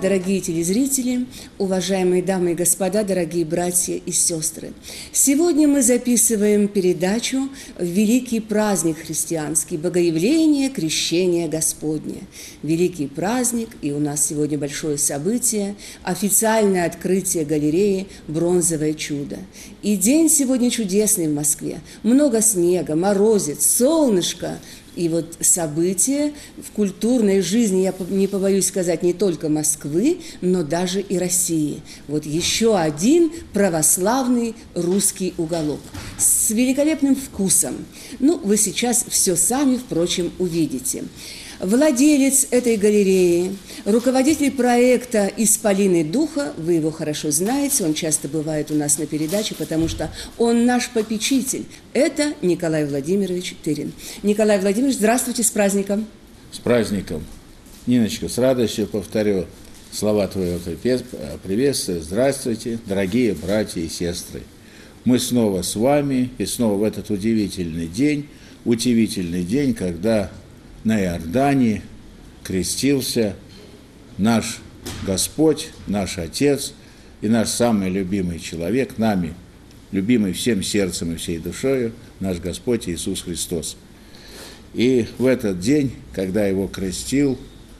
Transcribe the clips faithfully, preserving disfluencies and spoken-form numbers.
дорогие телезрители, уважаемые дамы и господа, дорогие братья и сестры. Сегодня мы записываем передачу в великий праздник христианский – Богоявление, Крещение Господне. Великий праздник, и у нас сегодня большое событие – официальное открытие галереи «Бронзовое чудо». И день сегодня чудесный в Москве. Много снега, морозец, солнышко. И вот события в культурной жизни, я не побоюсь сказать, не только Москвы, но даже и России. Вот еще один православный русский уголок с великолепным вкусом. Ну, вы сейчас все сами, впрочем, увидите. Владелец этой галереи, руководитель проекта «Исполины духа», вы его хорошо знаете, он часто бывает у нас на передаче, потому что он наш попечитель. Это Николай Владимирович Тырин. Николай Владимирович, здравствуйте, с праздником. С праздником. Ниночка, с радостью повторю слова твоего приветствия. Здравствуйте, дорогие братья и сестры. Мы снова с вами, и снова в этот удивительный день, удивительный день, когда на Иордании крестился наш Господь, наш Отец и наш самый любимый человек, нами, любимый всем сердцем и всей душою, наш Господь Иисус Христос. И в этот день, когда его крестил,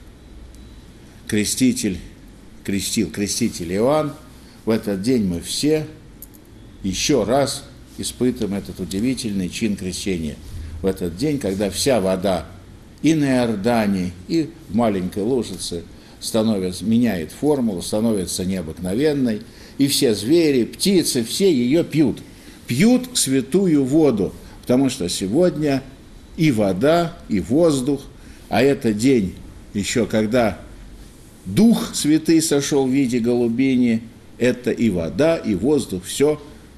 креститель, крестил, креститель Иоанн, в этот день мы все еще раз испытываем этот удивительный чин крещения. В этот день, когда вся вода и на Иордании, и в маленькой лужице становится, меняет формулу, становится необыкновенной, и все звери, птицы, все ее пьют. Пьют святую воду, потому что сегодня и вода, и воздух, а это день еще, когда Дух Святый сошел в виде голубини, это и вода, и воздух, все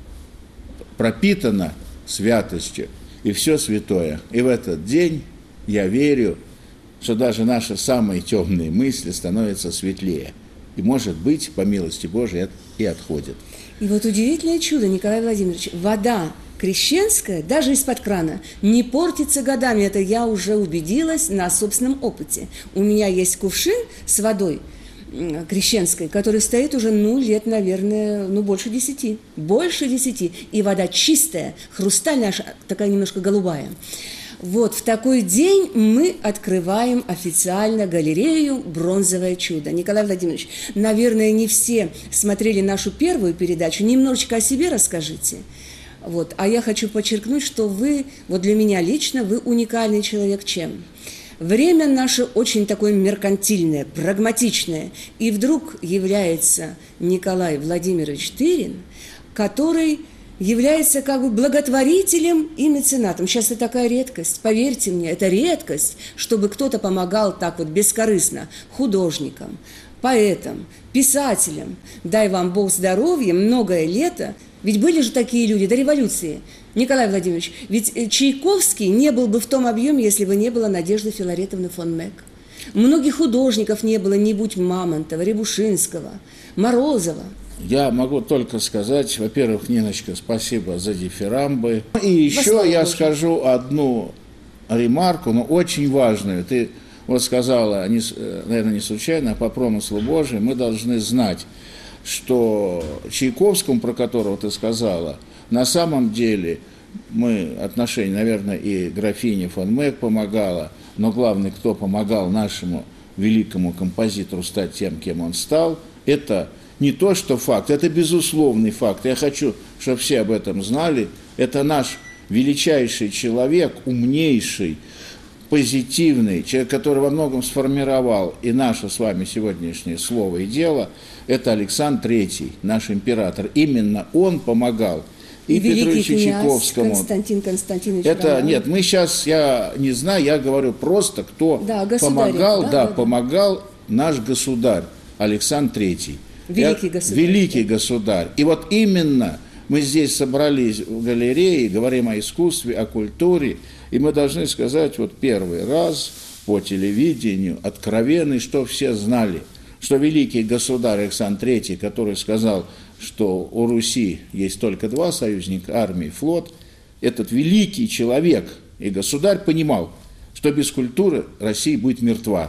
пропитано святостью, и все святое. И в этот день я верю, что даже наши самые темные мысли становятся светлее. И, может быть, по милости Божией, и отходят. И вот удивительное чудо, Николай Владимирович, вода крещенская, даже из-под крана, не портится годами. Это я уже убедилась на собственном опыте. У меня есть кувшин с водой крещенской, который стоит уже, ну, лет, наверное, ну, больше десяти. Больше десяти. И вода чистая, хрустальная, такая немножко голубая. Вот в такой день мы открываем официально галерею «Бронзовое чудо». Николай Владимирович, наверное, не все смотрели нашу первую передачу. Немножечко о себе расскажите. Вот. А я хочу подчеркнуть, что вы, вот для меня лично, вы уникальный человек чем? Время наше очень такое меркантильное, прагматичное. И вдруг является Николай Владимирович Тырин, который является как бы благотворителем и меценатом. Сейчас это такая редкость, поверьте мне, это редкость, чтобы кто-то помогал так вот бескорыстно художникам, поэтам, писателям. Дай вам Бог здоровья, многое лето. Ведь были же такие люди до революции. Николай Владимирович, ведь Чайковский не был бы в том объеме, если бы не было Надежды Филаретовны фон Мек. Многих художников не было, не будь Мамонтова, Рябушинского, Морозова. Я могу только сказать, во-первых, Ниночка, спасибо за дифирамбы. И еще я Божьей. скажу одну ремарку, но очень важную. Ты вот сказала, наверное, не случайно, а по промыслу Божию мы должны знать, что Чайковскому, про которого ты сказала, на самом деле мы отношения, наверное, и графине фон Мек помогала, но главный, кто помогал нашему великому композитору стать тем, кем он стал, это не то, что факт, это безусловный факт. Я хочу, чтобы все об этом знали. Это наш величайший человек, умнейший, позитивный, человек, который во многом сформировал и наше с вами сегодняшнее слово и дело, это Александр Третий, наш император. Именно он помогал и, и Петру Чайковскому. Константин Константинович. Это, Романов. Нет, мы сейчас, я не знаю, я говорю просто, кто да, помогал, да, да, да, помогал да. наш государь Александр Третий. Великий государь. Великий государь. И вот именно мы здесь собрались в галерее, говорим о искусстве, о культуре, и мы должны сказать вот первый раз по телевидению, откровенный, что все знали, что великий государь Александр Третий, который сказал, что у Руси есть только два союзника, армия и флот, этот великий человек и государь понимал, что без культуры Россия будет мертва.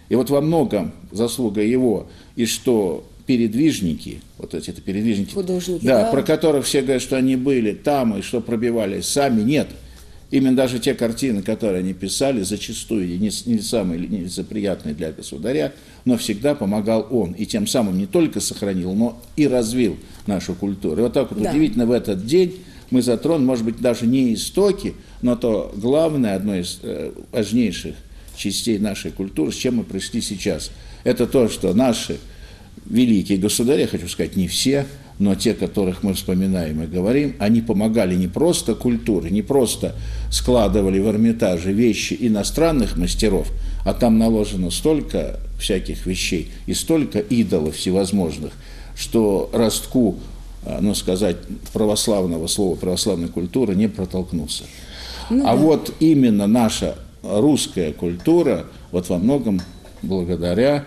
И вот во многом заслуга его, и что передвижники, вот эти это передвижники, художники, да, да, про которых все говорят, что они были там, и что пробивались сами, нет. Именно даже те картины, которые они писали, зачастую не, не самые нелицеприятные для государя, но всегда помогал он. И тем самым не только сохранил, но и развил нашу культуру. И вот так вот да. удивительно в этот день мы затронули, может быть, даже не истоки, но то главное, одно из э, важнейших частей нашей культуры, с чем мы пришли сейчас. Это то, что наши великие государи, я хочу сказать, не все, но те, которых мы вспоминаем и говорим, они помогали не просто культуре, не просто складывали в Эрмитаже вещи иностранных мастеров, а там наложено столько всяких вещей и столько идолов всевозможных, что ростку, ну сказать, православного слова, православной культуры не протолкнуться. Ну, а да. вот именно наша русская культура, вот во многом благодаря,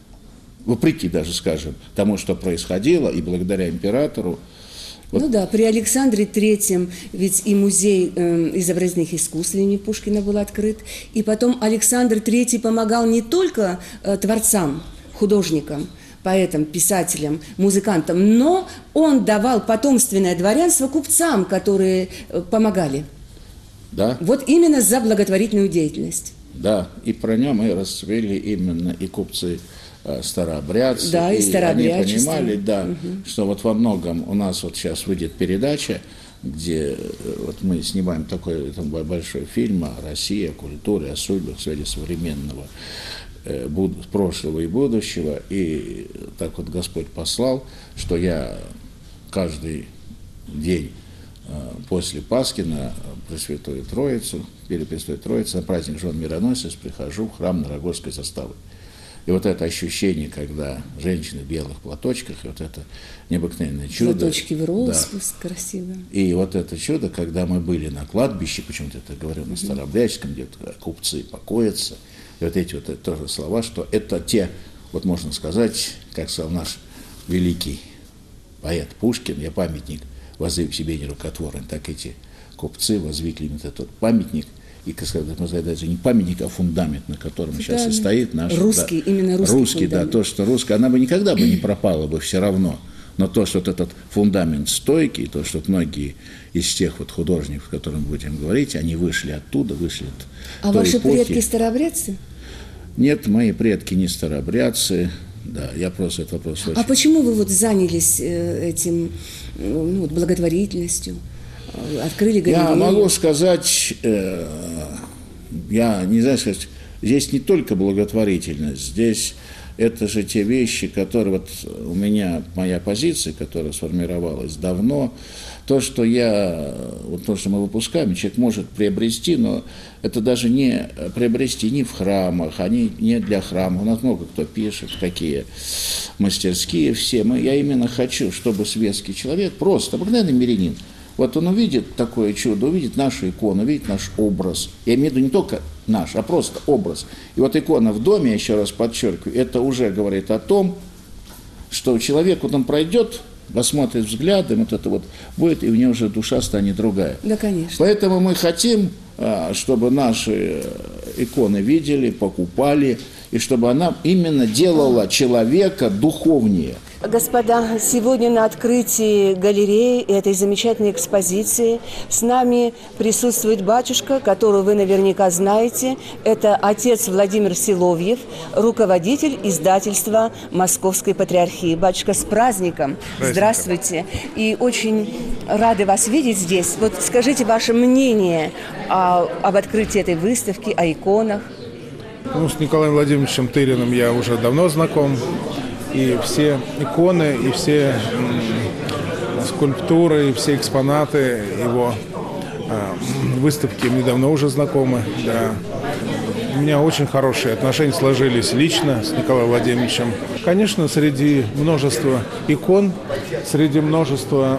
вопреки даже, скажем, тому, что происходило, и благодаря императору. Вот. Ну да, при Александре Третьем ведь и музей э, изобразительных искусств имени Пушкина был открыт, и потом Александр Третий помогал не только э, творцам, художникам, поэтам, писателям, музыкантам, но он давал потомственное дворянство купцам, которые э, помогали. Да. Вот именно за благотворительную деятельность. Да, и про него мы расцвели именно и купцы, старообрядцы, да, и, и они понимали, да, угу. что вот во многом у нас вот сейчас выйдет передача, где вот мы снимаем такой там, большой фильм о России, о культуре, о судьбах в сфере современного э, буд- прошлого и будущего, и так вот Господь послал, что я каждый день э, после Пасхи на Пресвятую Троицу, или Пресвятую Троицу, на праздник Жен Мироносец прихожу в храм Нарогорской заставы. И вот это ощущение, когда женщины в белых платочках, и вот это необыкновенное чудо. Платочки в распуск, да. красиво. И вот это чудо, когда мы были на кладбище, почему-то это говорю на Старообрядческом, где купцы покоятся, и вот эти вот тоже слова, что это те, вот можно сказать, как сказал наш великий поэт Пушкин, я памятник воздвиг себе нерукотворен, так эти купцы воздвигли вот этот памятник, и, как сказать, даже не памятник, а фундамент, на котором фундамент. сейчас и стоит наш... Русский, да, именно русский Русский, фундамент. Да, то, что русский, она бы никогда бы не пропала бы все равно, но то, что вот этот фундамент стойкий, то, что многие из тех вот художников, о которых мы будем говорить, они вышли оттуда, вышли от А той ваши эпохи. предки старообрядцы? Нет, мои предки не старообрядцы, да, я просто этот вопрос очень... А почему вы вот занялись этим, ну, благотворительностью? Открыли галерею? Я могу сказать, э, я не знаю сказать, здесь не только благотворительность, здесь это же те вещи, которые вот у меня, моя позиция, которая сформировалась давно, то, что я, вот то, что мы выпускаем, человек может приобрести, но это даже не приобрести не в храмах, они не для храма. У нас много кто пишет, какие мастерские все. Мы, я именно хочу, чтобы светский человек, просто обыкновенный мирянин, вот он увидит такое чудо, увидит нашу икону, увидит наш образ. Я имею в виду не только наш, а просто образ. И вот икона в доме, я еще раз подчеркиваю, это уже говорит о том, что человек, вот он пройдет, посмотрит взглядом, вот это вот будет, и у него уже душа станет другая. Да, конечно. Поэтому мы хотим, чтобы наши иконы видели, покупали, и чтобы она именно делала человека духовнее. Господа, сегодня на открытии галереи этой замечательной экспозиции с нами присутствует батюшка, которого вы наверняка знаете. Это отец Владимир Силовьев, руководитель издательства Московской Патриархии. Батюшка, с праздником! Праздником. Здравствуйте! И очень рады вас видеть здесь. Вот скажите ваше мнение о, об открытии этой выставки, о иконах. Ну, с Николаем Владимировичем Тыриным я уже давно знаком. И все иконы, и все м, скульптуры, и все экспонаты его э, выставки мне давно уже знакомы. Да. У меня очень хорошие отношения сложились лично с Николаем Владимировичем. Конечно, среди множества икон, среди множества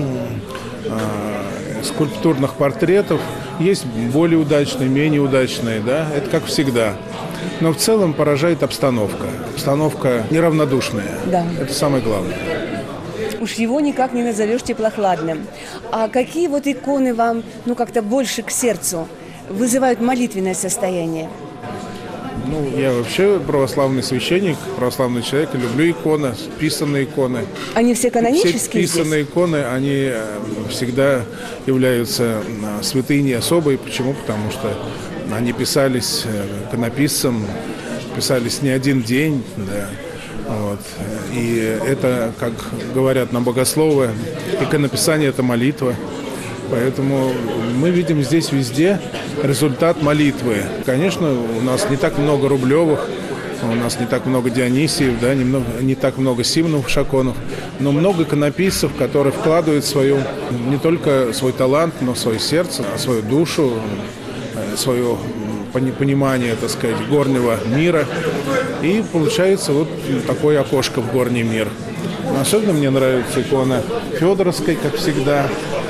э, скульптурных портретов есть более удачные, менее удачные, да, это как всегда. Но в целом поражает обстановка. Обстановка неравнодушная. Да. Это самое главное. Уж его никак не назовешь теплохладным. А какие вот иконы вам, ну, как-то больше к сердцу вызывают молитвенное состояние? Ну, я вообще православный священник, православный человек, и люблю иконы, писанные иконы. Они все канонические? Все писанные здесь? Иконы, они всегда являются святыней особой. Почему? Потому что они писались иконописцем, писались не один день, да. Вот. И это, как говорят нам богословы, иконописание – это молитва. Поэтому мы видим здесь везде результат молитвы. Конечно, у нас не так много Рублевых, у нас не так много Дионисиев, да, не, много, не так много Симонов, Шаконов, но много иконописцев, которые вкладывают свою, не только свой талант, но свое сердце, свою душу, свое понимание, так сказать, горнего мира. И получается вот такое окошко в горний мир. Особенно мне нравится икона Федоровской, как всегда.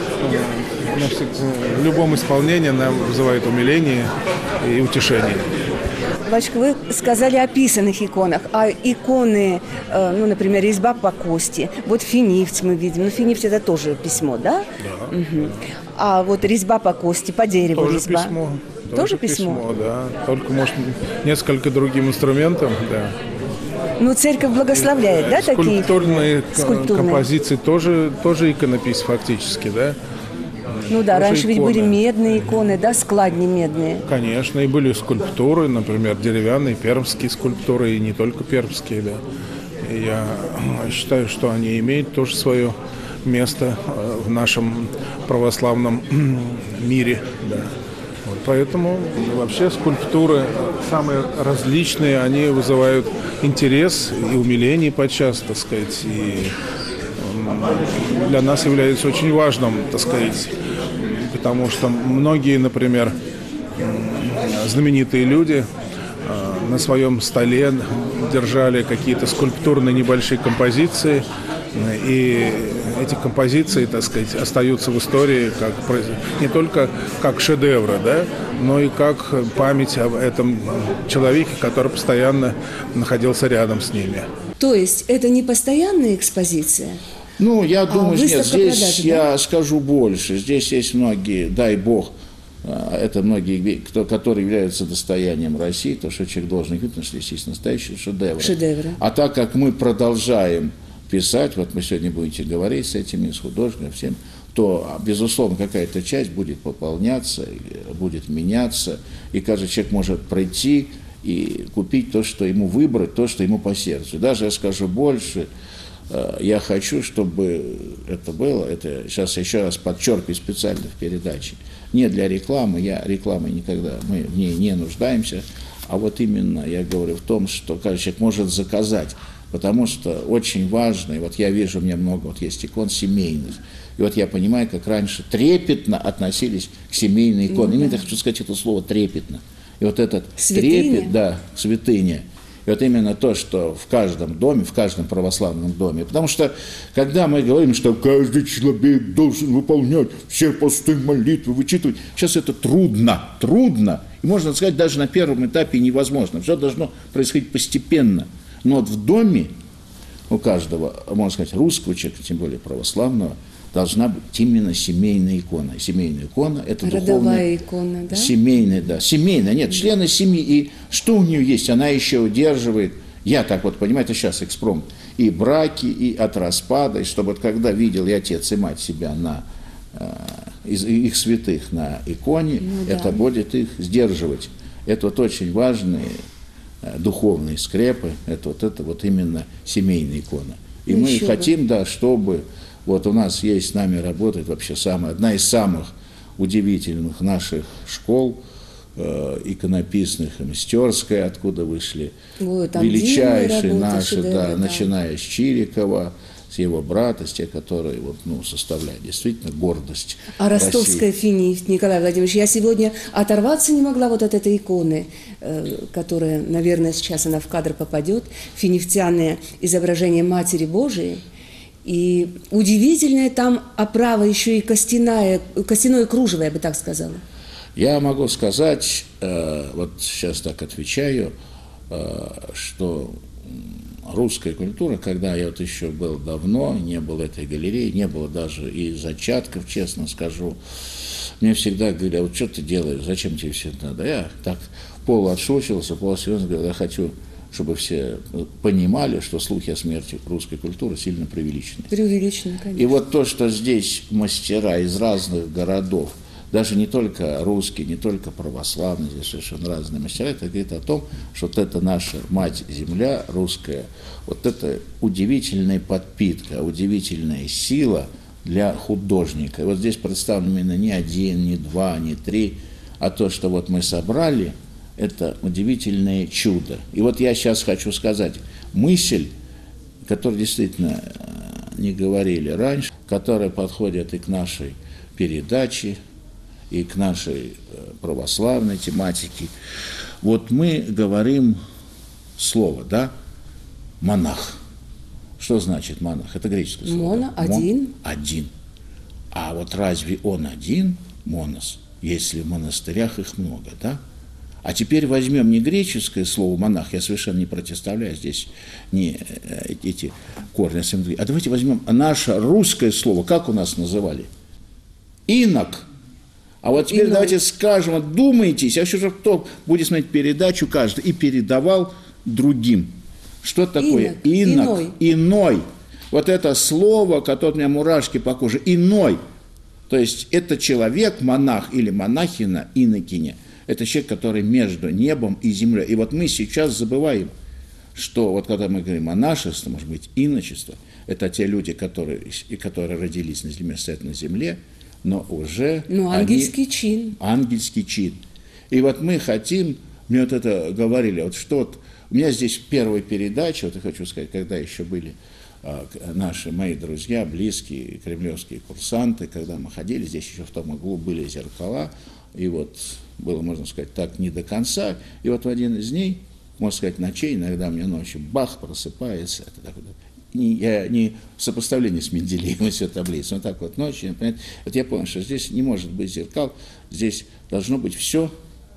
В любом исполнении она вызывает умиление и утешение. Батюшка, вы сказали о писанных иконах, а иконы, ну, например, резьба по кости, вот финифть мы видим, ну, финифть это тоже письмо, да? Да. Угу. А вот резьба по кости, по дереву тоже резьба. Письмо. Тоже, тоже письмо? письмо, да. Только, может, несколько другим инструментом, да. Ну, церковь благословляет, да, такие? Скульптурные композиции тоже, тоже иконопись фактически, да. Ну да, тоже раньше иконы. Ведь были медные иконы, да, складни медные. Конечно, и были скульптуры, например, деревянные, пермские скульптуры, и не только пермские, да. И я считаю, что они имеют тоже свое место в нашем православном мире, да. Вот поэтому вообще скульптуры самые различные, они вызывают интерес и умиление подчас, так сказать, и для нас является очень важным, так сказать, потому что многие, например, знаменитые люди на своем столе держали какие-то скульптурные небольшие композиции, и эти композиции, так сказать, остаются в истории как, не только как шедевры, да, но и как память об этом человеке, который постоянно находился рядом с ними. То есть это не постоянная экспозиция? Ну, я думаю, а нет, здесь продажи, я да? скажу больше. Здесь есть многие, дай бог, это многие, кто, которые являются достоянием России, то, что человек должен видеть, потому что здесь есть настоящие шедевры. Шедевры. А так как мы продолжаем писать, вот мы сегодня будете говорить с этими, с художниками, всем, то, безусловно, какая-то часть будет пополняться, будет меняться, и каждый человек может пройти и купить то, что ему выбрать, то, что ему по сердцу. Даже я скажу больше, я хочу, чтобы это было, это сейчас еще раз подчеркиваю специально в передаче, не для рекламы, я рекламой никогда, мы в ней не нуждаемся, а вот именно я говорю в том, что каждый человек может заказать, потому что очень важно, и вот я вижу, у меня много вот есть икон семейных, и вот я понимаю, как раньше трепетно относились к семейной иконе, ну, да. Я хочу сказать это слово трепетно, и вот этот святыня. Трепет, да, святыня. И вот именно то, что в каждом доме, в каждом православном доме. Потому что, когда мы говорим, что каждый человек должен выполнять все посты, молитвы, вычитывать, сейчас это трудно, трудно. И, можно сказать, даже на первом этапе невозможно. Все должно происходить постепенно. Но вот в доме у каждого, можно сказать, русского человека, тем более православного, должна быть именно семейная икона. Семейная икона – это родовая духовная… икона, да? Семейная, да. Семейная, нет, члены семьи. И что у нее есть? Она еще удерживает, я так вот понимаю, это сейчас экспромт, и браки, и от распада, и чтобы вот когда видел и отец, и мать себя на, э, из их святых на иконе, ну, да. Это будет их сдерживать. Это вот очень важные э, духовные скрепы, это вот, это вот именно семейная икона. И ну, мы хотим, бы. да, чтобы… Вот у нас есть, с нами работает вообще самая, одна из самых удивительных наших школ, э, иконописных, Мастерская, откуда вышли Ой, величайшие наши, да, да, начиная с Чирикова, с его брата, с тех, которые вот, ну, составляют действительно гордость А ростовская финифть, Николай Владимирович, я сегодня оторваться не могла вот от этой иконы, э, которая, наверное, сейчас она в кадр попадет, финифтяное изображение Матери Божией. И удивительная там оправа, еще и костяная, костяное кружево, я бы так сказала. Я могу сказать, э, вот сейчас так отвечаю, э, что русская культура, когда я вот еще был давно, не было этой галереи, не было даже и зачатков, честно скажу. Мне всегда говорили, а вот что ты делаешь, зачем тебе все это надо? Я так полуотшучивался, полусерьезно говорил, я хочу, чтобы все понимали, что слухи о смерти русской культуры сильно преувеличены. Преувеличены, конечно. И вот то, что здесь мастера из разных городов, даже не только русские, не только православные, здесь совершенно разные мастера, это говорит о том, что вот это наша мать-земля русская, вот это удивительная подпитка, удивительная сила для художника. И вот здесь представлено именно не один, не два, не три, а то, что вот мы собрали, это удивительное чудо. И вот я сейчас хочу сказать мысль, которую действительно не говорили раньше, которая подходит и к нашей передаче, и к нашей православной тематике. Вот мы говорим слово, да, монах. Что значит монах? Это греческое слово. Моно, один. Мон, один. А вот разве он один, монос, если в монастырях их много, да? А теперь возьмем не греческое слово монах, я совершенно не противоставляю здесь не эти корни, а давайте возьмем наше русское слово, как у нас называли? Инок. А вот теперь Иной. Давайте скажем, вот думайтесь, а еще кто будет смотреть передачу каждый и передавал другим. Что такое инок? Инок. Иной. Иной. Вот это слово, которое у меня мурашки по коже, иной. То есть это человек, монах или монахина, инокиня. Это человек, который между небом и землей. И вот мы сейчас забываем, что вот когда мы говорим монашество, может быть, иночество, это те люди, которые, которые родились на земле, стоят на земле, но уже... Ну, ангельский они, чин. Ангельский чин. И вот мы хотим, мне вот это говорили, вот что вот, у меня здесь первая передача, вот я хочу сказать, когда еще были а, наши, мои друзья, близкие, кремлевские курсанты, когда мы ходили, здесь еще в том углу были зеркала, и вот было, можно сказать, так не до конца, и вот в один из дней, можно сказать, ночей, иногда мне ночью бах, просыпается, это так вот, Не, я не в сопоставлении с Менделеевым все таблицы, но так вот ночью, вот я понял, что здесь не может быть зеркал, здесь должно быть все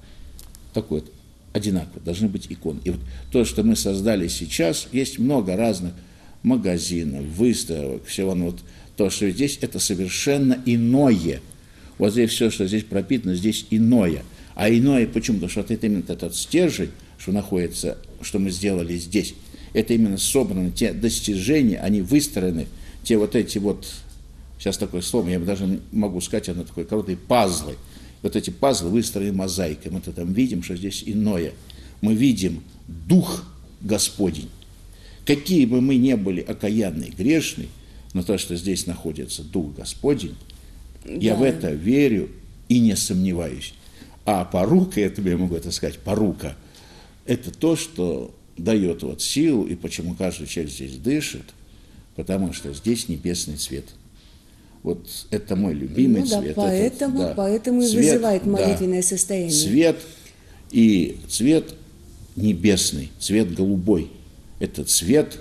такое вот, одинаково, должны быть иконы. И вот то, что мы создали сейчас, есть много разных магазинов, выставок, всего, но вот то, что здесь, это совершенно иное. Вот здесь все, что здесь пропитано, здесь иное. А иное почему? Потому что вот это именно этот стержень, что находится, что мы сделали здесь, это именно собраны те достижения, они выстроены, те вот эти вот, сейчас такое слово, я даже могу сказать, оно такое короткое, пазлы. Вот эти пазлы выстроены мозаикой. Мы там видим, что здесь иное. Мы видим Дух Господень. Какие бы мы ни были окаянные, грешные, но то, что здесь находится Дух Господень, да. Я в это верю и не сомневаюсь. А порука, я тебе могу это сказать, порука, это то, что дает вот силу, и почему каждый человек здесь дышит, потому что здесь небесный свет. Вот это мой любимый ну, цвет. Да, поэтому, это, да, поэтому и цвет, вызывает молитвенное да, состояние. Цвет и цвет небесный, цвет голубой. Это цвет,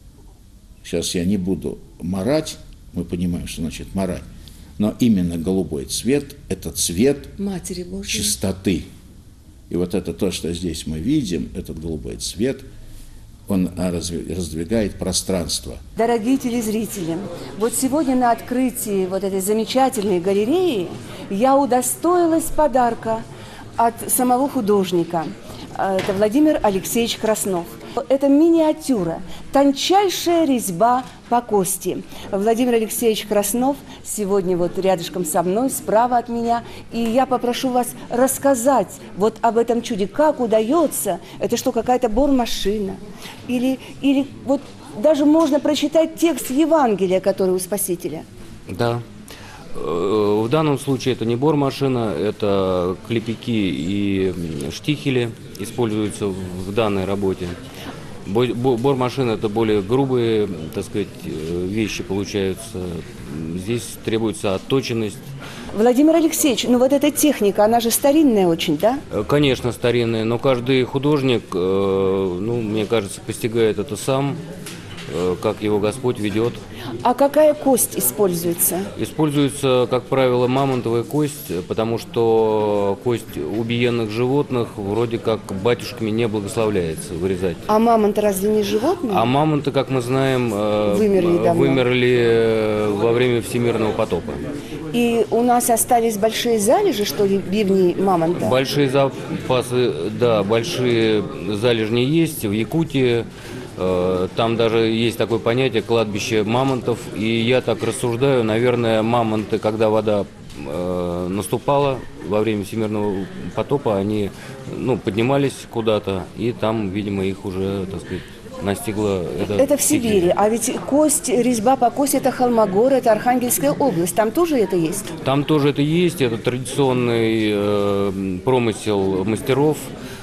сейчас я не буду марать, мы понимаем, что значит марать, но именно голубой цвет – это цвет Матери Божьей. Чистоты. И вот это то, что здесь мы видим, этот голубой цвет, он раздвигает пространство. Дорогие телезрители, вот сегодня на открытии вот этой замечательной галереи я удостоилась подарка от самого художника. Это Владимир Алексеевич Краснов. Это миниатюра, тончайшая резьба по кости. Владимир Алексеевич Краснов сегодня вот рядышком со мной, справа от меня. И я попрошу вас рассказать вот об этом чуде, как удается. Это что, какая-то бормашина? Или, или вот даже можно прочитать текст Евангелия, который у Спасителя? Да. В данном случае это не бормашина, это клепики и штихели используются в данной работе. Бормашина – это более грубые, так сказать, вещи получаются. Здесь требуется отточенность. Владимир Алексеевич, ну вот эта техника, она же старинная очень, да? Конечно, старинная, но каждый художник, ну, мне кажется, постигает это сам. э, как его Господь ведет. А какая кость используется? Используется, как правило, мамонтовая кость, потому что кость убиенных животных вроде как батюшками не благословляется вырезать. А мамонты разве не животные? А мамонты, как мы знаем, э, Вымерли давно. вымерли во время Всемирного потопа. И у нас остались большие залежи, что ли, бивней мамонта? Большие запасы, да, большие залежни есть в Якутии. Э, Там даже есть такое понятие кладбище мамонтов. И я так рассуждаю, наверное, мамонты, когда вода э, наступала во время Всемирного потопа, они ну, поднимались куда-то, и там, видимо, их уже, так сказать, настигла эта Это в Сибири, эпидемия. а ведь кость, резьба по кости – это Холмогор, это Архангельская область, там тоже это есть? Там тоже это есть, это традиционный э, промысел мастеров,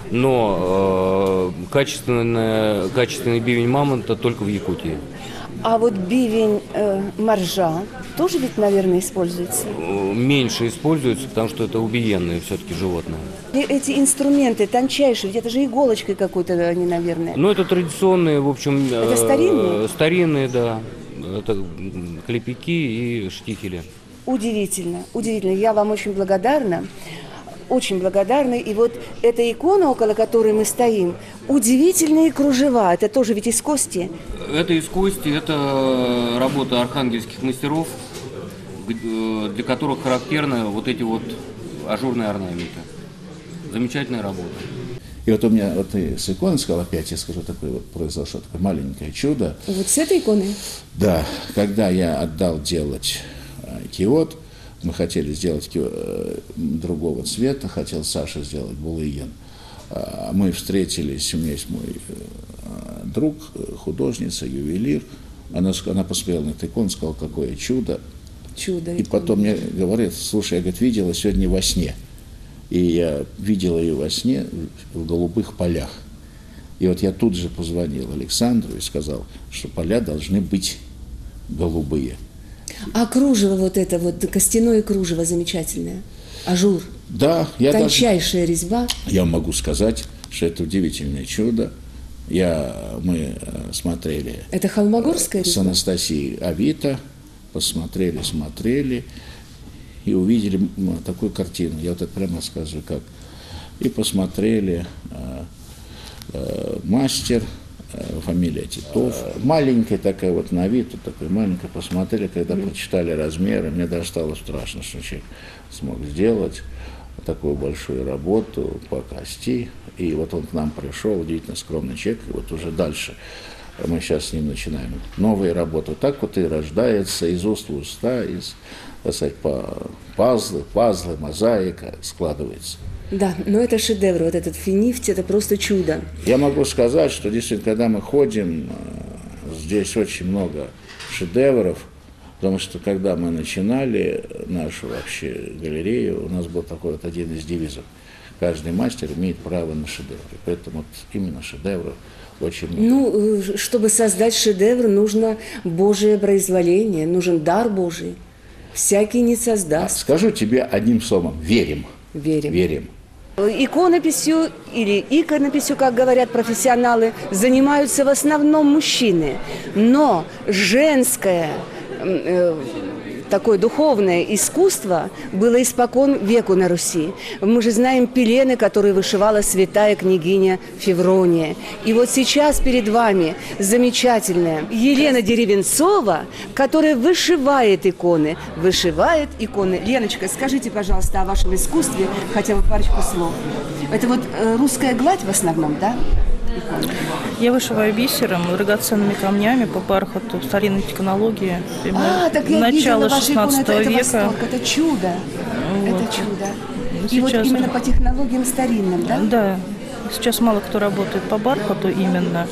но э, качественная, качественный бивень мамонта только в Якутии. А вот бивень э, моржа тоже ведь, наверное, используется? Э, Меньше используется, потому что это убиенные все-таки животные. И эти инструменты тончайшие, ведь это же иголочкой какой-то они, наверное. Но это традиционные, в общем... Это э, старинные? Старинные, да. Это м, клепики и штихели. Удивительно, удивительно. Я вам очень благодарна. Очень благодарна. И вот эта икона, около которой мы стоим, удивительные кружева. Это тоже ведь из кости. Это из кости, это работа архангельских мастеров, г- для которых характерны вот эти вот ажурные орнаменты. Замечательная работа. И вот у меня, вот ты с иконой сказал, опять я скажу, такое вот произошло такое маленькое чудо. Вот с этой иконой? Да, когда я отдал делать э, киот, мы хотели сделать киот, э, другого цвета, хотел Саша сделать булыен. А мы встретились, у меня есть мой э, друг, художница, ювелир. Она, ск- она посмотрела на эту икону, сказала, какое чудо. Чудо. И потом мне говорит, слушай, я говорит, видела сегодня во сне. И я видела ее во сне в голубых полях. И вот я тут же позвонил Александру и сказал, что поля должны быть голубые. А кружево вот это вот, костяное кружево замечательное, ажур, Да, я даже, тончайшая резьба. я могу сказать, что это удивительное чудо. Я, мы э, смотрели Это холмогорская с резьба? Анастасией Авито, посмотрели, смотрели и увидели м, такую картину. Я вот это прямо скажу, как. И посмотрели э, э, мастер, э, фамилия Титов. Маленькая такая вот на вид, вот такой маленькая. Посмотрели, когда mm-hmm. прочитали размеры, мне даже стало страшно, что человек смог сделать такую большую работу по кости. И вот он к нам пришел, удивительно скромный человек, и вот уже дальше мы сейчас с ним начинаем новые работы. Так вот и рождается из уст в уста, из, так сказать, пазлы, пазлы, мозаика складывается. Да, но это шедевр, вот этот финифть, это просто чудо. Я могу сказать, что действительно, когда мы ходим, здесь очень много шедевров, потому что когда мы начинали нашу вообще галерею, у нас был такой вот один из девизов. Каждый мастер имеет право на шедевры, поэтому вот именно шедевров очень много. Ну, чтобы создать шедевр, нужно Божие произволение, нужен дар Божий. Всякий не А создаст. скажу тебе одним словом, верим. Верим. Верим. Иконописью или иконописью, как говорят профессионалы, занимаются в основном мужчины. Но женское э, такое духовное искусство было испокон веку на Руси. Мы же знаем пелены, которые вышивала святая княгиня Феврония. И вот сейчас перед вами замечательная Елена Деревенцова, которая вышивает иконы. Вышивает иконы. Леночка, скажите, пожалуйста, о вашем искусстве хотя бы парочку слов. Это вот э, русская гладь в основном, да? Иконы. Я вышиваю бисером, драгоценными камнями по бархату, старинной технологии. А, так я видела Начало ваши иконы, это, шестнадцатого это века. восторг, это чудо. Вот. Это чудо. Ну, И вот сейчас- именно по технологиям старинным, да? Да, сейчас мало кто работает по бархату именно.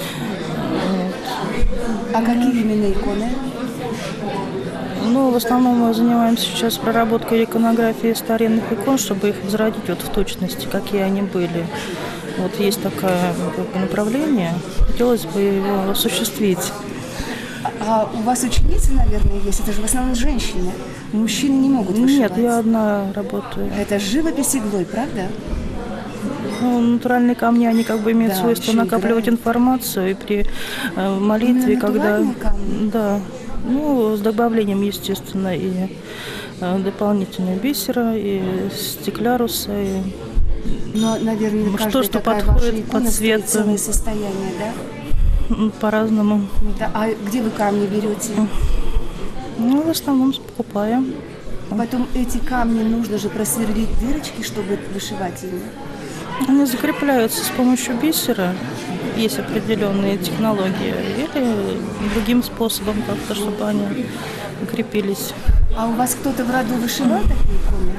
А какие именно иконы? Ну, в основном мы занимаемся сейчас проработкой иконографии старинных икон, чтобы их возродить вот в точности, какие они были. Вот есть такое как бы, направление, хотелось бы его осуществить. А у вас ученицы, наверное, есть? Это же в основном женщины. Мужчины не могут вышивать. Нет, я одна работаю. Это живопись иглой, правда? Ну, натуральные камни, они как бы имеют Да, свойство еще накапливать играют. информацию, и при э, молитве, Именно когда... натуральные камни? Да, ну, с добавлением, естественно, и э, дополнительного бисера, и стекляруса, и... Но, наверное, Ну, каждая что, что такая подходит ваша по икона стоит цвету. целое состояние, да? м, по-разному. Да. А где вы камни берете? Ну, в основном покупаем. Потом эти камни нужно же просверлить дырочки, чтобы вышивать ими. Они закрепляются с помощью бисера. Есть определенные технологии. Или другим способом как-то, чтобы они крепились. А у вас кто-то в роду вышивал такие иконы?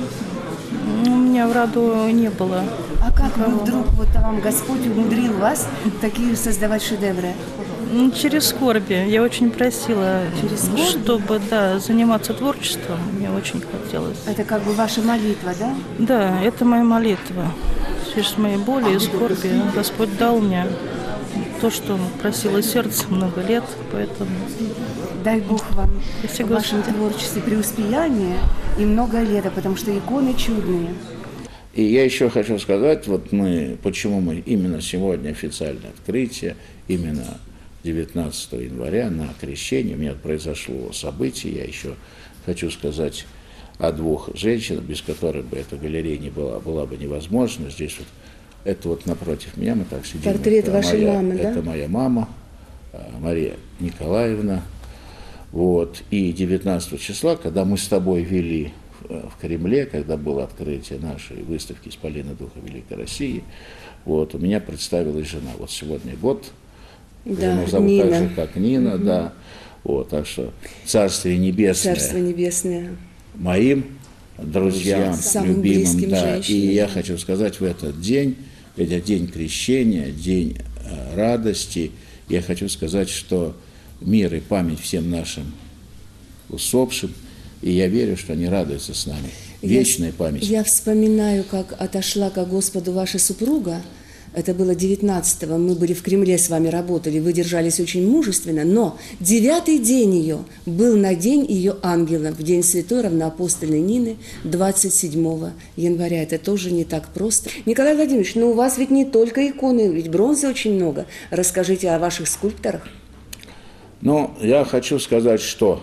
У меня в роду не было. А как вы никого. вдруг, вот вам Господь умудрил вас такие создавать шедевры? Ну, через скорби. Я очень просила, Через скорби? чтобы да, заниматься творчеством. Мне очень хотелось. Это как бы ваша молитва, да? Да, это моя молитва. Через мои боли и скорби Господь дал мне то, что просило сердце много лет, поэтому... Дай Бог вам Спасибо, в вашем Господи. творчестве преуспеяния и много лета, потому что иконы чудные. И я еще хочу сказать, вот мы, почему мы именно сегодня официальное открытие, именно девятнадцатого января на крещение, у меня произошло событие, я еще хочу сказать о двух женщинах, без которых бы эта галерея не была, была бы невозможна. Здесь вот, это вот напротив меня, мы так сидим. Портрет это вашей моя, мамы, да? Это моя мама, Мария Николаевна. Вот. И девятнадцатого числа, когда мы с тобой вели в Кремле, когда было открытие нашей выставки «Исполина Духа Великой России», вот, у меня представилась жена. Вот сегодня год, Да, жену зовут Нина. так же, как Нина, угу. Да. Вот, так что Царствие Небесное. Царство Небесное. Моим друзьям, Самым любимым, близким да. женщинам. И я хочу сказать, в этот день, это день крещения, день э, радости, я хочу сказать, что мир и память всем нашим усопшим, и я верю, что они радуются с нами. Вечная я, память. Я вспоминаю, как отошла ко Господу ваша супруга. Это было девятнадцатого, мы были в Кремле, с вами работали, вы держались очень мужественно, но девятый день ее был на день ее ангела, в день святой равноапостольной Нины, двадцать седьмого января. Это тоже не так просто. Николай Владимирович, ну у вас ведь не только иконы, ведь бронзы очень много. Расскажите о ваших скульпторах. Ну, я хочу сказать, что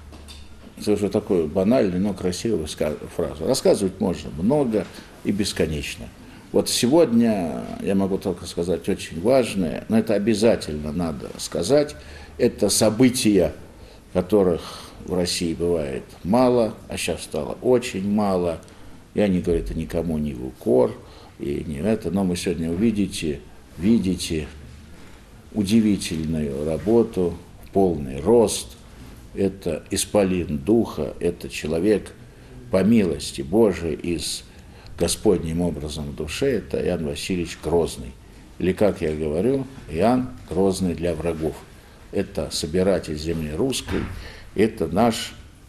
это уже такую банальную, но красивую фразу. Рассказывать можно много и бесконечно. Вот сегодня я могу только сказать очень важное, но это обязательно надо сказать. Это события, которых в России бывает мало, а сейчас стало очень мало. Я не говорю это никому не в укор, и не это, но мы сегодня увидите, видите удивительную работу, полный рост. Это исполин духа, это человек по милости Божией из Господним образом в душе, это Иоанн Васильевич Грозный. Или, как я говорю, Иоанн Грозный для врагов. Это собиратель земли русской, это наш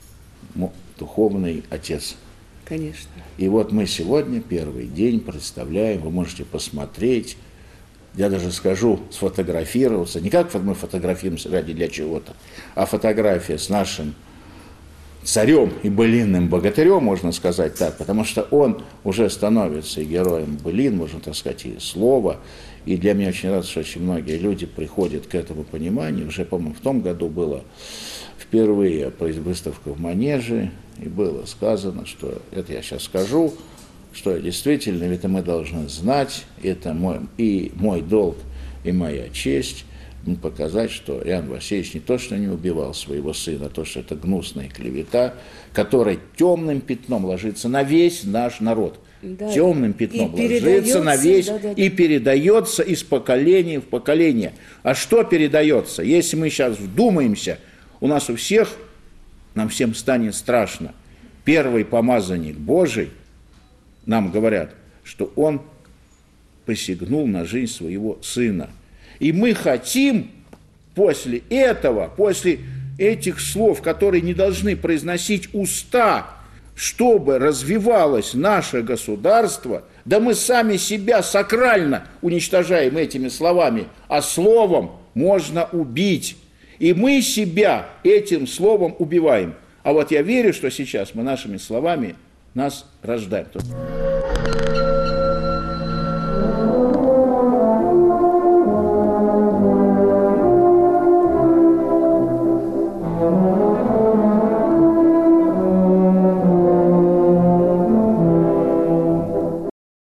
духовный отец. Конечно. И вот мы сегодня первый день представляем, вы можете посмотреть, я даже скажу, сфотографироваться, не как мы фотографируемся ради для чего-то, а фотография с нашим царем и былинным богатырем, можно сказать так, потому что он уже становится и героем былин, можно так сказать, и слова. И для меня очень рад, что очень многие люди приходят к этому пониманию. Уже, по-моему, в том году было впервые выставка в Манеже, и было сказано, что, это я сейчас скажу, что действительно, это мы должны знать, это мой, и мой долг, и моя честь, показать, что Иоанн Васильевич не то, что не убивал своего сына, а то, что это гнусная клевета, которая темным пятном ложится на весь наш народ. Да, темным пятном ложится на весь, да, да, да. И передается из поколения в поколение. А что передается? Если мы сейчас вдумаемся, у нас у всех, нам всем станет страшно. Первый помазанник Божий, нам говорят, что он посягнул на жизнь своего сына. И мы хотим после этого, после этих слов, которые не должны произносить уста, чтобы развивалось наше государство, да мы сами себя сакрально уничтожаем этими словами, а словом можно убить. И мы себя этим словом убиваем. А вот я верю, что сейчас мы нашими словами нас рождаем.